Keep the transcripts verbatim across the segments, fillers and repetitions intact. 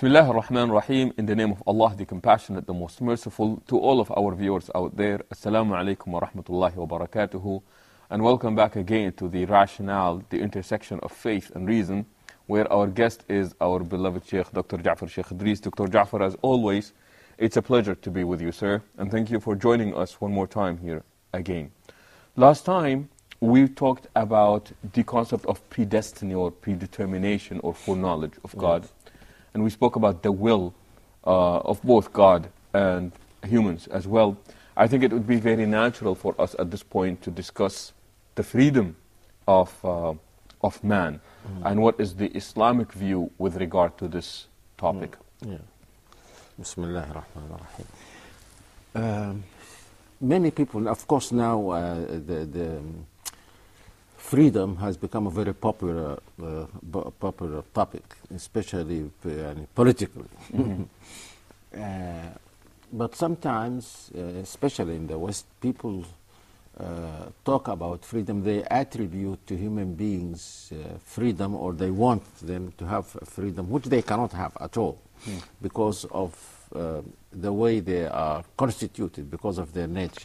Bismillah ar-Rahman ar-Rahim. In the name of Allah, the Compassionate, the Most Merciful. To all of our viewers out there, Assalamu alaikum wa rahmatullahi wa barakatuhu. And welcome back again to the Rationale, the intersection of faith and reason, where our guest is our beloved Sheikh, Doctor Ja'far Sheikh Idris. Doctor Ja'far, as always, it's a pleasure to be with you, sir. And thank you for joining us one more time here again. Last time, we talked about the concept of predestiny or predetermination or foreknowledge of God. Yes. And we spoke about the will uh, of both God and humans as well. I think it would be very natural for us at this point to discuss the freedom of, uh, of man mm. and what is the Islamic view with regard to this topic. Mm. Yeah. Bismillah ar-Rahman ar-Rahim. Um, many people, of course now uh, the, the um, freedom has become a very popular uh, popular topic, especially uh, politically. Mm-hmm. uh, but sometimes, uh, especially in the West, people uh, talk about freedom. They attribute to human beings uh, freedom, or they want them to have freedom, which they cannot have at all mm. because of uh, the way they are constituted, because of their nature.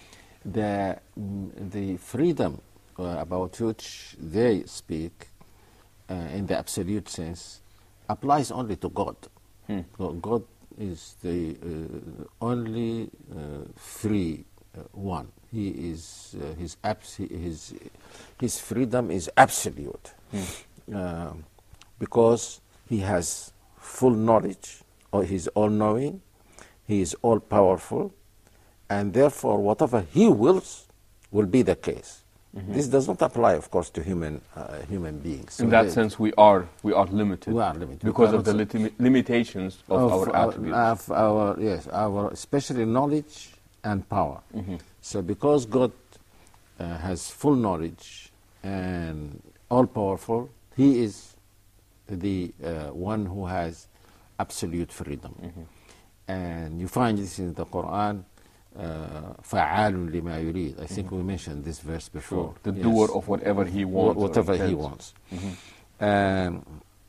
The, the freedom Uh, about which they speak uh, in the absolute sense applies only to God. Hmm. God is the uh, only uh, free uh, one. He is uh, his, abs his his freedom is absolute hmm. uh, because he has full knowledge, or he's all-knowing, he is all-powerful, and therefore whatever he wills will be the case. Mm-hmm. This does not apply, of course, to human uh, human beings. In so that sense, we are we are limited. We are limited because of the limitations of, of our attributes. Of our yes, our especially knowledge and power. Mm-hmm. So, because God uh, has full knowledge and all powerful, He is the uh, one who has absolute freedom. Mm-hmm. And you find this in the Quran. فَعَالٌ لِمَا يُرِيدُ. I think mm-hmm. we mentioned this verse before. Sure. The yes. doer of whatever he wants. Whatever he wants. Mm-hmm. um,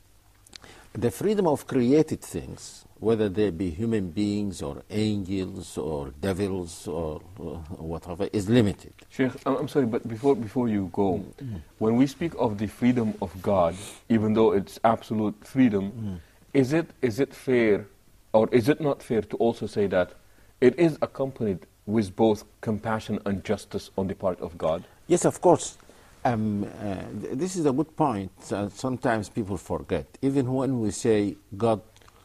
the freedom of created things, whether they be human beings or angels or devils or uh, whatever, is limited. Sheikh, I'm sorry, but before before you go, mm-hmm. when we speak of the freedom of God, even though it's absolute freedom, mm-hmm. is it is it fair, or is it not fair to also say that it is accompanied with both compassion and justice on the part of God? Yes, of course. Um, uh, th this is a good point. Uh, sometimes people forget. Even when we say God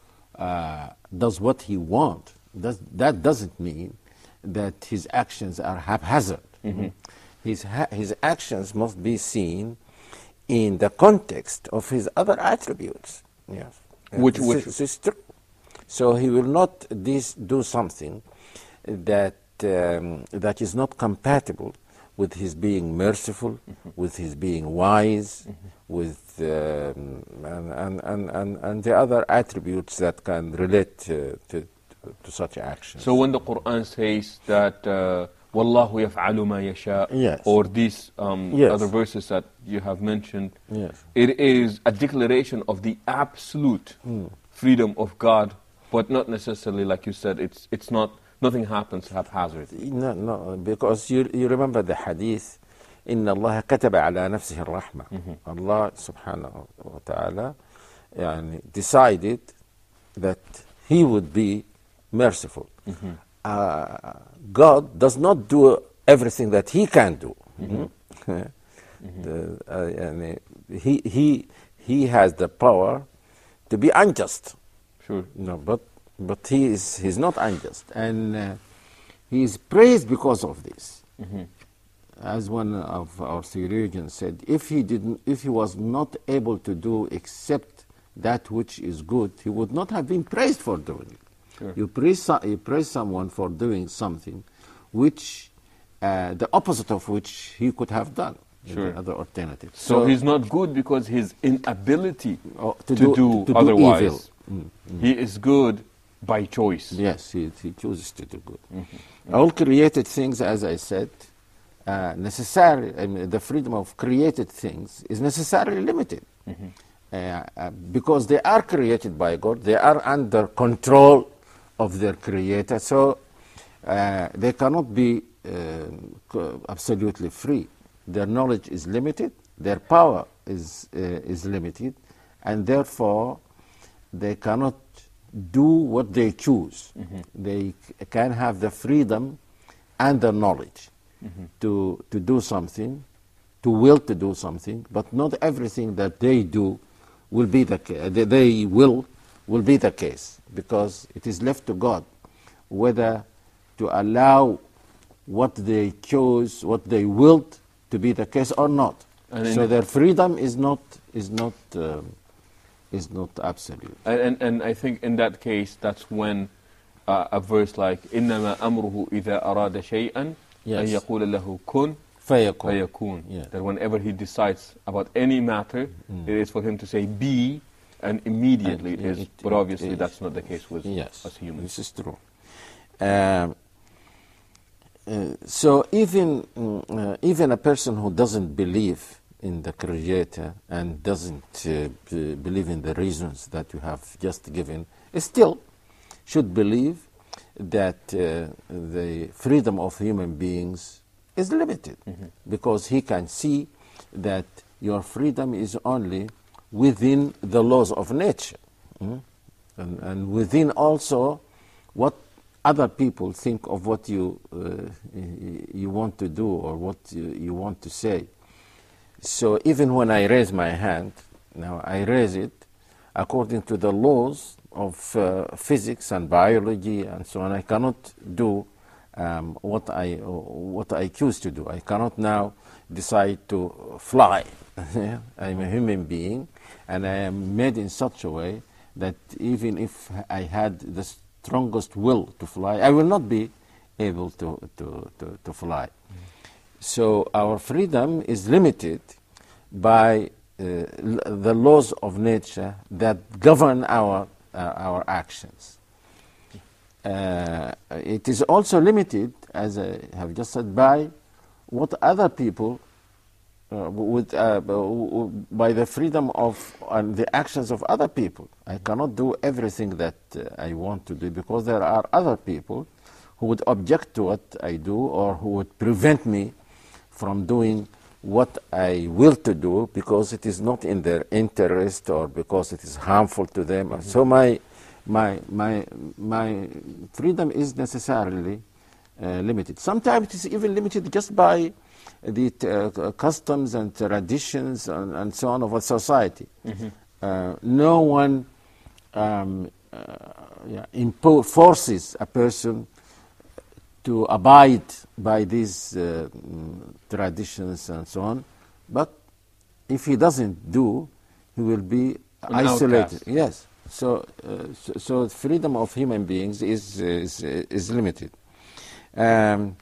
uh, does what He wants, does, that doesn't mean that His actions are haphazard. Mm-hmm. His, ha his actions must be seen in the context of His other attributes. Yes, which, this, which is, this is true. So He will not this do something that um, that is not compatible with His being merciful, mm-hmm. with His being wise, mm-hmm. with um, and, and, and, and, and the other attributes that can relate uh, to, to such actions. So when the Quran says that وَاللَّهُ يَفْعَلُ مَا يَشَاءُ, yes. or these um, yes. other verses that you have mentioned, yes. it is a declaration of the absolute mm. freedom of God, but not necessarily, like you said, it's it's not, nothing happens haphazardly. No, no, because you, you remember the hadith, إِنَّ اللَّهَ كَتَبَ عَلَى نَفْسِهِ الرَّحْمَةِ. Mm-hmm. Allah subhanahu wa ta'ala yani, decided that He would be merciful. Mm-hmm. uh, God does not do everything that He can do. Mm-hmm. mm-hmm. the, uh, yani, he, he, he has the power to be unjust. Sure. No, but but he is he's not unjust, and uh, he is praised because of this. Mm-hmm. As one of our theologians said, if he didn't, if he was not able to do except that which is good, he would not have been praised for doing it. Sure. You praise you praise someone for doing something, which uh, the opposite of which he could have done. Sure. Other alternatives. So, so he's not good because his inability oh, to, to do, do to otherwise. Do evil. Mm, mm. He is good by choice. Yes, he, he chooses to do good. Mm-hmm. All created things, as I said, uh, necessarily, I mean, the freedom of created things is necessarily limited. Mm-hmm. uh, uh, because they are created by God, they are under control of their creator, so uh, they cannot be uh, absolutely free. Their knowledge is limited, their power is, uh, is limited, and therefore they cannot do what they choose. Mm-hmm. They c- can have the freedom and the knowledge mm-hmm. to, to do something, to will to do something, but not everything that they do will be the ca- they, they will will be the case, because it is left to God whether to allow what they chose, what they willed to be the case or not. And so their freedom is not is not um, is not absolute. And, and and I think in that case, that's when uh, a verse like إنما أمره إذا أراد شيئا أن يقول له كن فيكون. فيكون. Yeah. That whenever he decides about any matter, mm. it is for him to say be, and immediately and it is. It, but obviously, it, that's not the case with yes, us humans. This is true. Um, uh, so even uh, even a person who doesn't believe in the Creator and doesn't uh, b- believe in the reasons that you have just given, still should believe that uh, the freedom of human beings is limited, mm-hmm. because he can see that your freedom is only within the laws of nature, mm? and, and within also what other people think of what you uh, you want to do or what you, you want to say. So even when I raise my hand, now I raise it according to the laws of uh, physics and biology and so on. I cannot do um, what I what I choose to do. I cannot now decide to fly. I'm a human being, and I am made in such a way that even if I had the strongest will to fly, I will not be able to to to, to fly. Mm. So our freedom is limited by uh, l- the laws of nature that govern our uh, our actions. Uh, it is also limited, as I have just said, by what other people, uh, with, uh, by the freedom of and the actions of other people. I cannot do everything that uh, I want to do, because there are other people who would object to what I do, or who would prevent me from doing what I will to do, because it is not in their interest or because it is harmful to them. Mm-hmm. So my my my my freedom is necessarily uh, limited. Sometimes it is even limited just by the uh, customs and traditions and, and so on of a society. Mm-hmm. Uh, no one um, uh, yeah, impo- forces a person to abide by these uh, traditions and so on, but if he doesn't do, he will be An isolated. outcast. Yes. So, uh, so, so freedom of human beings is is, is limited. Um,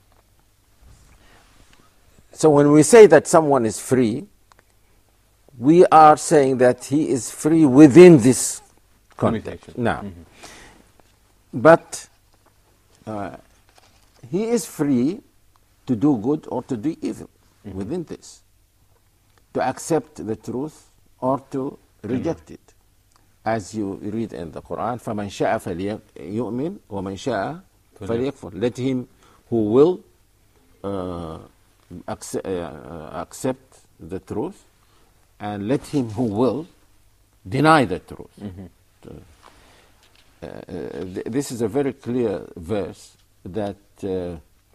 so when we say that someone is free, we are saying that he is free within this context. Now, mm-hmm. but uh, he is free to do good or to do evil, mm-hmm. within this, to accept the truth or to reject mm-hmm. it. As you read in the Quran, فَمَنْ شَاءَ فَلْيُؤْمِنْ وَمَنْ شَاءَ فَلْيَكْفُرْ. Let him who will uh, accept, uh, accept the truth, and let him who will deny the truth. Mm-hmm. Uh, uh, th- this is a very clear verse that uh,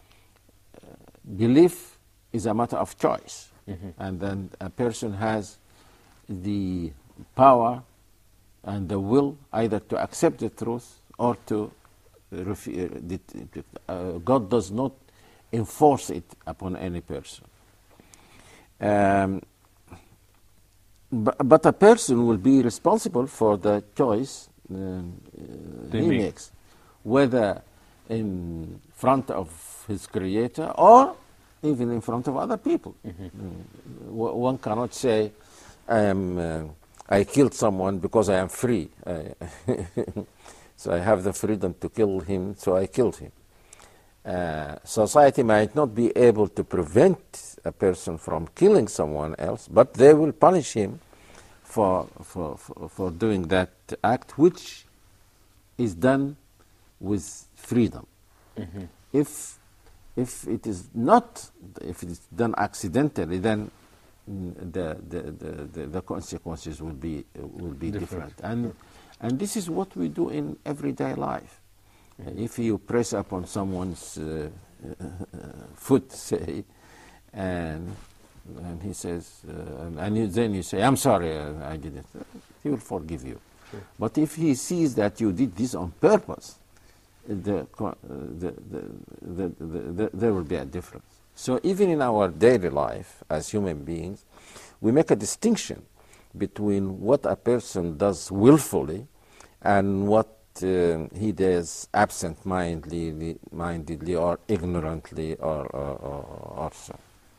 belief is a matter of choice, mm-hmm. and then a person has the power and the will either to accept the truth or to refuse. Uh, God does not enforce it upon any person. Um, but, but a person will be responsible for the choice um, uh, he make. makes, whether in front of his Creator or even in front of other people. Mm-hmm. Mm. One cannot say, I am... Uh, I killed someone because I am free. I so I have the freedom to kill him, so I killed him. Uh, society might not be able to prevent a person from killing someone else, but they will punish him for, for, for, for doing that act, which is done with freedom. Mm-hmm. If, if it is not, if it is done accidentally, then the, the, the, the, the consequences will be, uh, will be different. Different. And, and this is what we do in everyday life. Mm-hmm. If you press upon someone's uh, uh, foot, say, and and he says, uh, and, and you, then you say, I'm sorry, uh, I didn't, he will forgive you. Sure. But if he sees that you did this on purpose, the, uh, the, the, the, the, the, there will be a difference. So even in our daily life as human beings, we make a distinction between what a person does willfully and what uh, he does absent-mindedly mindedly or ignorantly or, or, or, or so.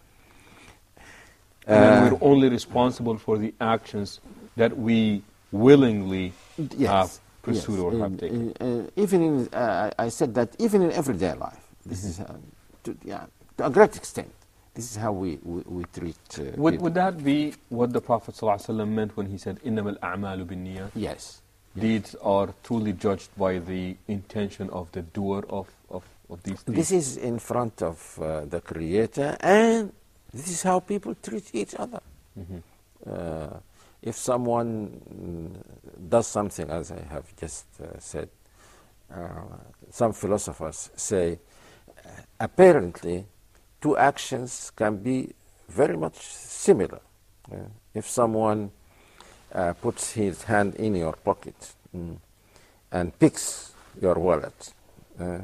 And then Uh, we're only responsible for the actions that we willingly yes, have pursued yes. or In- have taken. in- uh, even in, uh, I said that even in everyday life, this is, uh, to, yeah, to a great extent, this is how we, we, we treat uh, Would, people. would that be what the Prophet ﷺ meant when he said, إِنَّمَا الْأَعْمَالُ بِالنِّيَّةِ? Yes. Deeds are truly judged by the intention of the doer of, of, of these deeds. This is in front of uh, the Creator, and this is how people treat each other. Mhm. Uh, if someone mm, does something, as I have just uh, said, uh, some philosophers say, uh, apparently, two actions can be very much similar. Uh, if someone uh, puts his hand in your pocket mm, and picks your wallet, uh,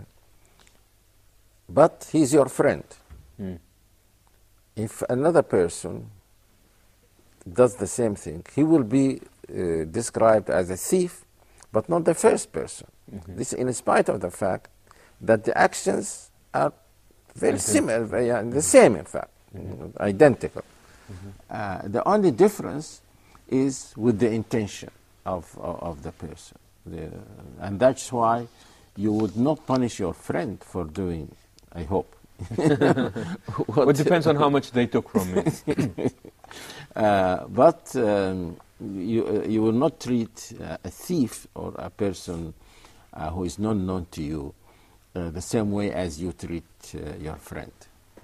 but he's your friend. Mm. If another person does the same thing, he will be uh, described as a thief, but not the first person. Mhm. This in spite of the fact that the actions are very Identical. similar, very, uh, the same in fact, Mhm. identical. Mhm. Uh, the only difference is with the intention of, of, of the person. The, and that's why you would not punish your friend for doing, I hope. Well, it depends on how much they took from me. Uh, but um, you, uh, you will not treat uh, a thief or a person uh, who is not known to you uh, the same way as you treat uh, your friend.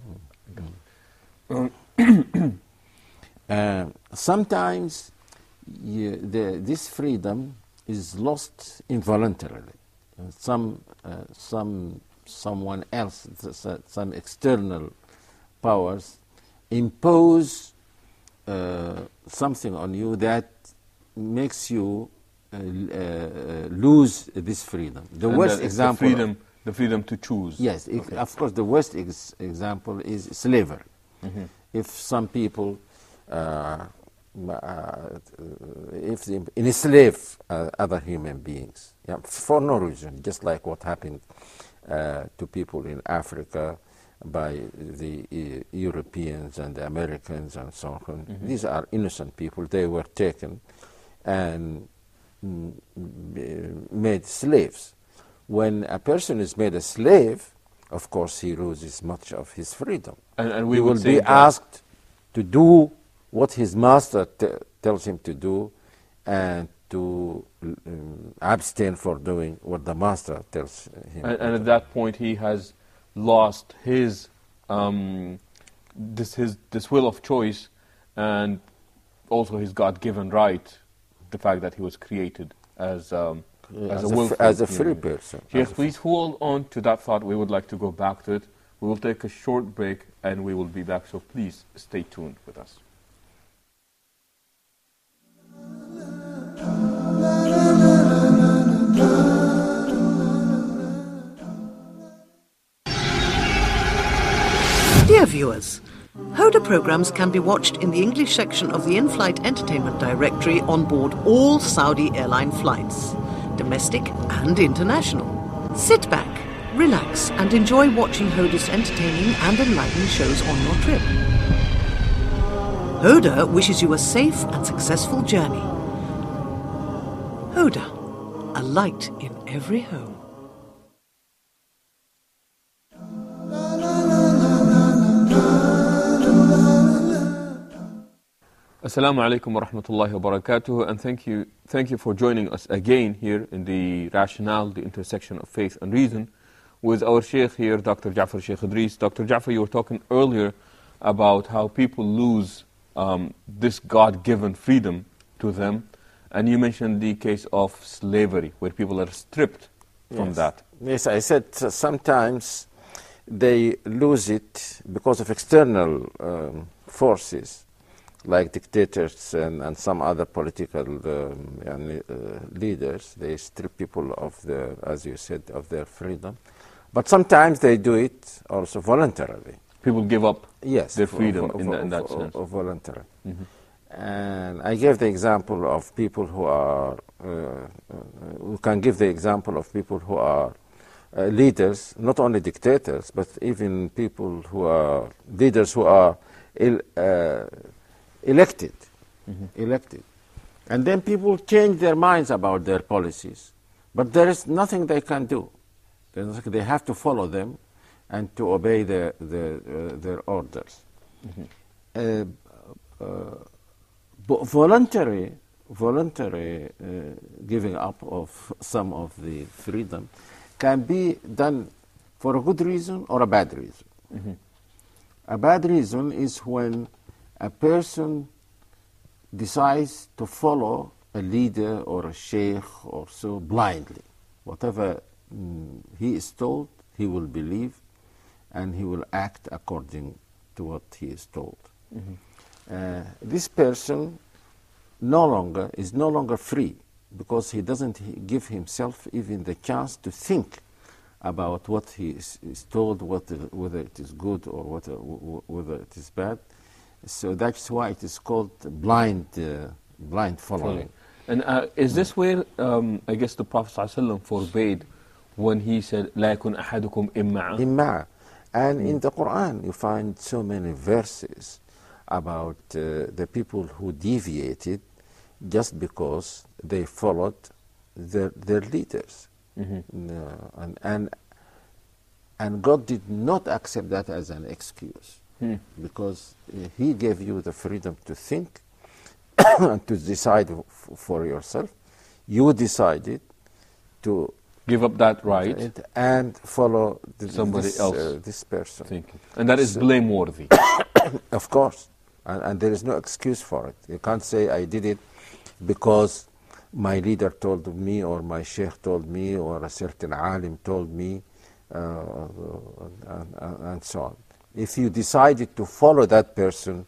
Um, Uh, sometimes you, the, this freedom is lost involuntarily. Uh, some, uh, some, someone else, th- some external powers impose uh, something on you that makes you uh, uh, lose this freedom. The and worst that it's example. The freedom, the freedom to choose. Yes, it, Okay. of course, the worst ex- example is slavery. Mhm. If some people, uh, uh, if they enslave uh, other human beings, yeah, for no reason, just like what happened uh, to people in Africa by the uh, Europeans and the Americans and so on. Mhm. These are innocent people. They were taken and mm, b- made slaves. When a person is made a slave, of course, he loses much of his freedom. And, and we He would will say be that- asked to do what his master t- tells him to do and to um, abstain for doing what the master tells him. And, and at that point, he has lost his um, this his this will of choice, and also his God-given right, the fact that he was created as um, Uh, as, as, a a, willful fr- as a human free being. person. Yes, As a please hold on to that thought. We would like to go back to it. We will take a short break, and we will be back. So please stay tuned with us. Dear viewers, Hoda programs can be watched in the English section of the in-flight entertainment directory on board all Saudi airline flights, domestic and international. Sit back, relax and enjoy watching Hoda's entertaining and enlightening shows on your trip. Hoda wishes you a safe and successful journey. Hoda, a light in every home. Assalamu alaikum wa rahmatullahi wa barakatuh, and thank you, thank you for joining us again here in the Rationale, the intersection of faith and reason, with our Sheikh here, Doctor Ja'far Sheikh Idris. Doctor Ja'far, you were talking earlier about how people lose um, this God-given freedom to them, and you mentioned the case of slavery, where people are stripped from yes. that. Yes, I said uh, sometimes they lose it because of external um, forces, like dictators and, and some other political um, and, uh, leaders. They strip people of their, as you said, of their freedom. But sometimes they do it also voluntarily. People give up yes, their freedom for, in, for, the, in that for, sense. For voluntary. Mm-hmm. And I gave the example of people who are, uh, uh, we can give the example of people who are uh, leaders, not only dictators, but even people who are leaders who are il, uh, elected, mm-hmm. elected. And then people change their minds about their policies, but there is nothing they can do. They have to follow them and to obey their, their, uh, their orders. Mm-hmm. uh, uh, voluntary voluntary uh, giving up of some of the freedom can be done for a good reason or a bad reason. Mm-hmm. A bad reason is when a person decides to follow a leader or a sheikh or so blindly. Whatever mm, he is told, he will believe, and he will act according to what he is told. Mm-hmm. uh, this person no longer is no longer free, because he doesn't give himself even the chance to think about what he is, is told, what, whether it is good or what, whether it is bad. So that's why it is called blind, uh, blind following. And uh, is this where, um, I guess, the Prophet ﷺ forbade when he said, لا يكن أحدكم إمعا? إمعا. And mm. in the Quran you find so many verses about uh, the people who deviated just because they followed their, their leaders. Mm-hmm. uh, and, and, and God did not accept that as an excuse. Hmm. Because uh, he gave you the freedom to think and to decide f for yourself. You decided to give up that right and follow the, somebody this, else uh, this person. Thinking. And that is so blameworthy. Of course. And, and there is no excuse for it. You can't say I did it because my leader told me, or my sheikh told me, or a certain alim told me, uh, and, and, and so on. If you decided to follow that person,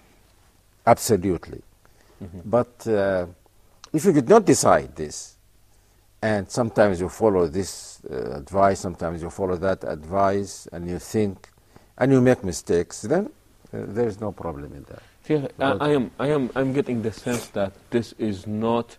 absolutely. Mm-hmm. But uh, if you did not decide this, and sometimes you follow this uh, advice, sometimes you follow that advice, and you think, and you make mistakes, then uh, there is no problem in that. Yeah, I, I am, I am, I'm getting the sense that this is not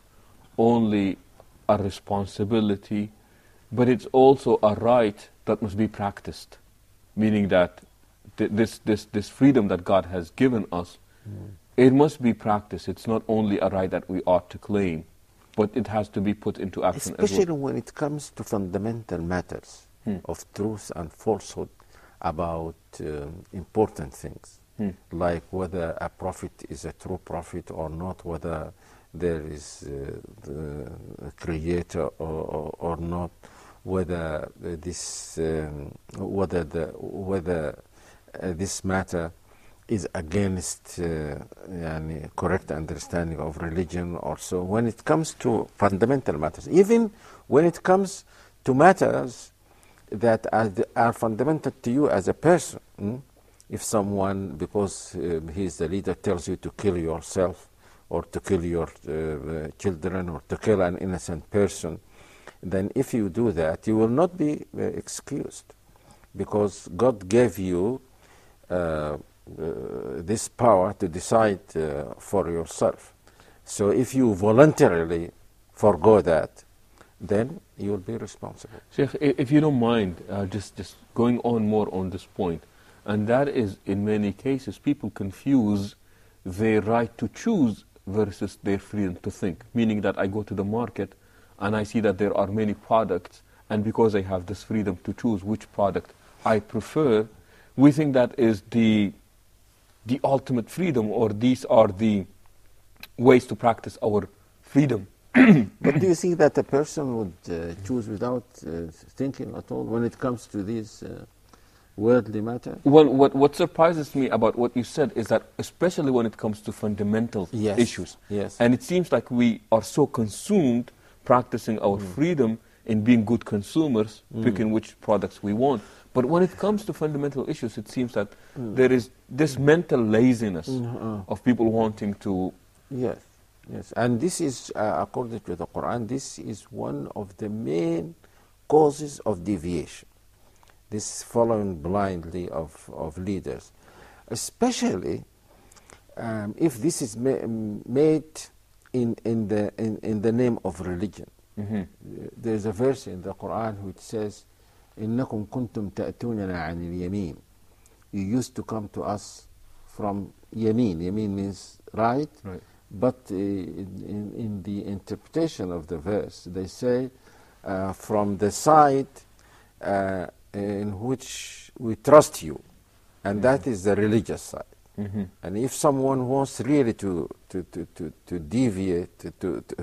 only a responsibility, but it's also a right that must be practiced, meaning that This, this, this freedom that God has given us, mm. it must be practiced. It's not only a right that we ought to claim, but it has to be put into action Especially as well. when it comes to fundamental matters hmm. of truth and falsehood about um, important things, hmm. like whether a prophet is a true prophet or not, whether there is uh, the creator or, or, or not, whether uh, this, um, whether the, whether Uh, this matter is against uh, yani, correct understanding of religion or so. When it comes to fundamental matters, even when it comes to matters that are, the, are fundamental to you as a person, hmm? if someone, because um, he is the leader, tells you to kill yourself or to kill your uh, children or to kill an innocent person, then if you do that, you will not be uh, excused, because God gave you Uh, uh, this power to decide uh, for yourself. So if you voluntarily forgo that, then you will be responsible. Sheikh, if you don't mind, uh, just, just going on more on this point, and that is, in many cases, people confuse their right to choose versus their freedom to think, meaning that I go to the market and I see that there are many products, and because I have this freedom to choose which product I prefer, we think that is the the ultimate freedom, or these are the ways to practice our freedom. But do you think that a person would uh, choose without uh, thinking at all when it comes to these uh, worldly matters? Well, what, what surprises me about what you said is that especially when it comes to fundamental Yes. issues, Yes. and it seems like we are so consumed practicing our Mm. freedom in being good consumers, picking which products we want. But when it comes to fundamental issues, it seems that Mm. there is this mental laziness Mm, uh. of people wanting to. Yes, yes. And this is, uh, according to the Quran, this is one of the main causes of deviation. This following blindly of, of leaders. Especially um, if this is ma made in, in, the, in, in the name of religion. Mm-hmm. There's a verse in the Quran which says, إِنَّكُمْ كُنْتُمْ تَأْتُونَنَا عَنِ الْيَمِينِ. You used to come to us from Yameen. Yameen means right. Right. But uh, in, in the interpretation of the verse, they say uh, from the side uh, in which we trust you, and Mm-hmm. that is the religious side. Mm-hmm. And if someone wants really to to to to, to deviate, to to to,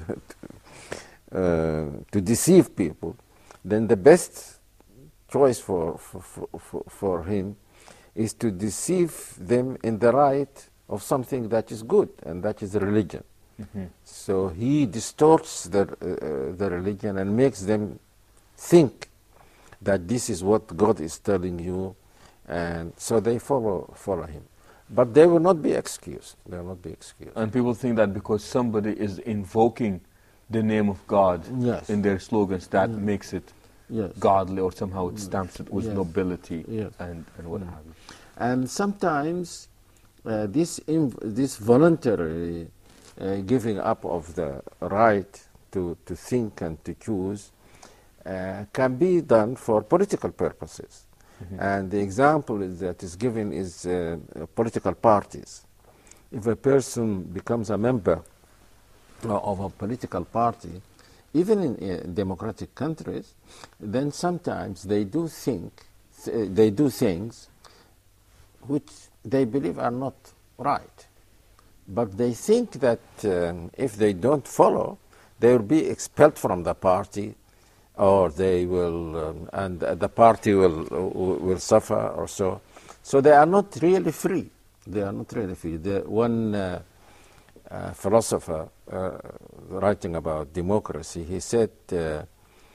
uh, to deceive people, then the best choice for for, for for him is to deceive them in the right of something that is good, and that is religion. Mm-hmm. So he distorts the, uh, the religion and makes them think that this is what God is telling you, and so they follow, follow him. But they will not be excused. They will not be excused. And people think that because somebody is invoking the name of God Yes. in their slogans, that Mm. makes it Yes. godly, or somehow it stamps it with Yes. nobility Yes. and, and what Mm. have you. And sometimes uh, this, inv this voluntary uh, giving up of the right to, to think and to choose uh, can be done for political purposes. Mm-hmm. And the example is that is given is uh, uh, political parties. If a person becomes a member uh, of a political party, even in uh, democratic countries, then sometimes they do think, th they do things which they believe are not right. But they think that um, if they don't follow, they will be expelled from the party, or they will, um, and uh, the party will, uh, will suffer or so. So they are not really free. They are not really free. The one uh, uh, philosopher uh, writing about democracy, he said, uh,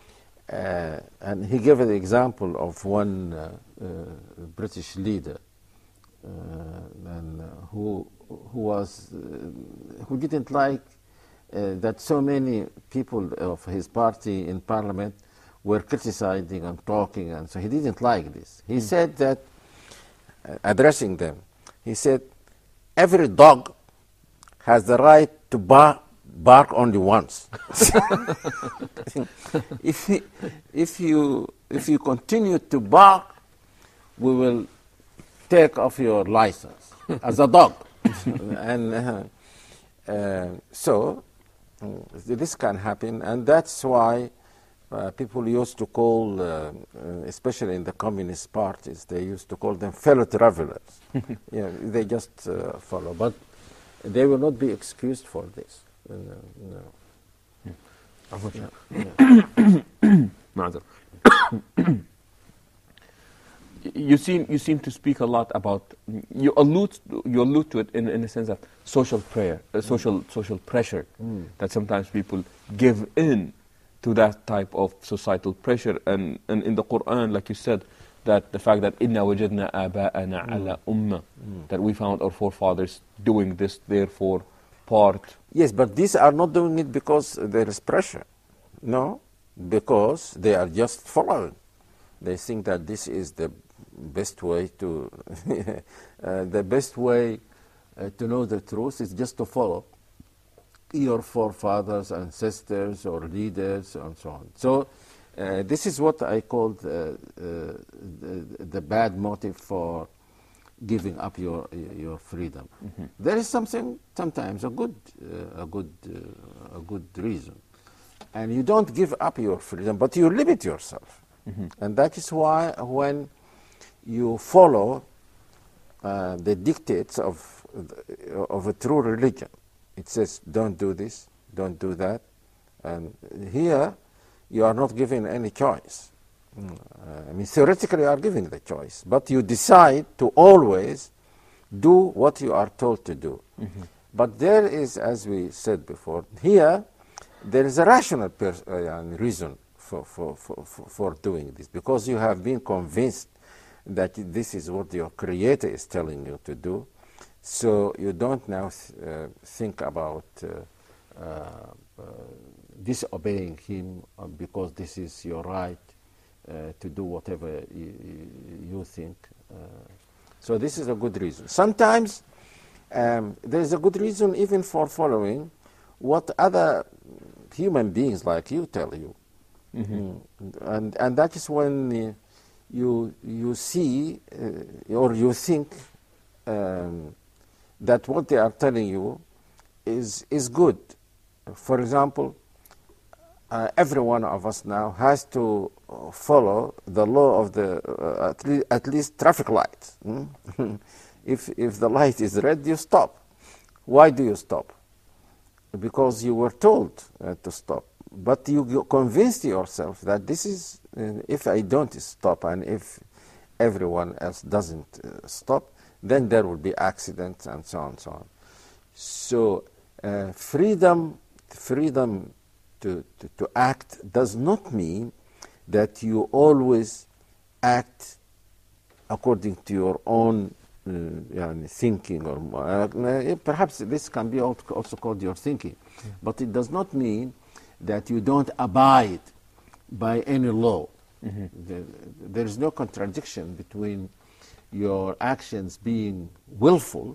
uh, and he gave the example of one uh, uh, British leader uh, and, uh, who, who, was, uh, who didn't like uh, that so many people of his party in parliament were criticizing and talking, and so he didn't like this. He mm. said that, uh, addressing them, he said, every dog has the right to bark, bark only once. if, he, if, you, if you continue to bark, we will take off your license as a dog. and uh, uh, so uh, this can happen, and that's why uh, people used to call, uh, uh, especially in the communist parties, they used to call them fellow travelers. Yeah, they just uh, follow, but they will not be excused for this. Uh, no. Yeah. Yeah. You seem you seem to speak a lot about, you allude you allude to it in, in the sense of social prayer, uh, social mm. social pressure, mm. that sometimes people give in to that type of societal pressure, and, and in the Quran, like you said, that the fact that inna wajadna aba'ana ala umma, that we found our forefathers doing this, therefore part. Yes, but these are not doing it because there is pressure. No, because they are just following. They think that this is the best way to, uh, the best way uh, to know the truth is just to follow your forefathers, ancestors, or leaders, and so on. So uh, this is what I call uh, uh, the, the bad motive for giving up your your freedom. Mm-hmm. There is something sometimes a good uh, a good uh, a good reason, and you don't give up your freedom, but you limit yourself. Mm-hmm. And that is why when you follow uh, the dictates of, of a true religion, It says, don't do this, don't do that. And here, you are not given any choice. Mm. Uh, I mean, theoretically, you are given the choice, but you decide to always do what you are told to do. Mm-hmm. But there is, as we said before, here, there is a rational pers- uh, reason for, for, for, for doing this, because you have been convinced that this is what your Creator is telling you to do. So you don't now th- uh, think about uh, uh, uh, disobeying Him uh, because this is your right uh, to do whatever you, you think. Uh, so this is a good reason. Sometimes um, there is a good reason even for following what other human beings like you tell you. Mm-hmm. Mm. And, and that is when uh, you, you see uh, or you think um, that what they are telling you is, is good. For example, uh, every one of us now has to uh, follow the law of the, uh, at, le- at least traffic lights. Mm? if, if the light is red, you stop. Why do you stop? Because you were told uh, to stop. But you, you convinced yourself that this is, uh, if I don't stop and if everyone else doesn't uh, stop, then there will be accidents and so on and so on. So uh, freedom, freedom to, to, to act does not mean that you always act according to your own uh, yani thinking. Or uh, perhaps this can be also called your thinking. Yeah. But it does not mean that you don't abide by any law. Mm-hmm. the, there is no contradiction between your actions being willful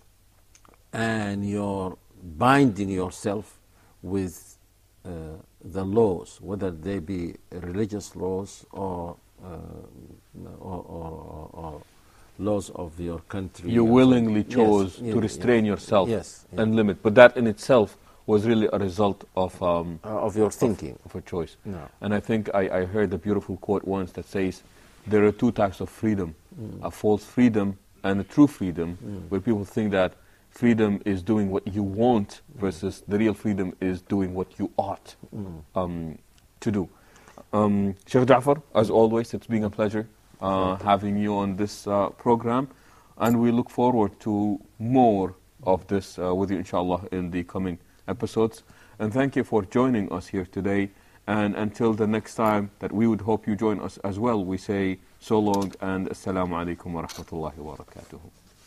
and your binding yourself with uh, the laws, whether they be religious laws or, uh, or, or, or laws of your country. You willingly so. chose yes, to yeah, restrain yeah. yourself yes, yeah. and limit, but that in itself was really a result of um, uh, of your thinking, of, of a choice. No. And I think I, I heard a beautiful quote once that says, there are two types of freedom, mm. a false freedom and a true freedom, mm. where people think that freedom is doing what you want versus the real freedom is doing what you ought mm. um, to do. Um, Sheikh Ja'far, as always, it's been a pleasure uh, having you on this uh, program, and we look forward to more of this uh, with you, inshallah, in the coming episodes. And thank you for joining us here today. And until the next time that we would hope you join us as well, we say so long and assalamu alaikum wa rahmatullahi wa barakatuhu.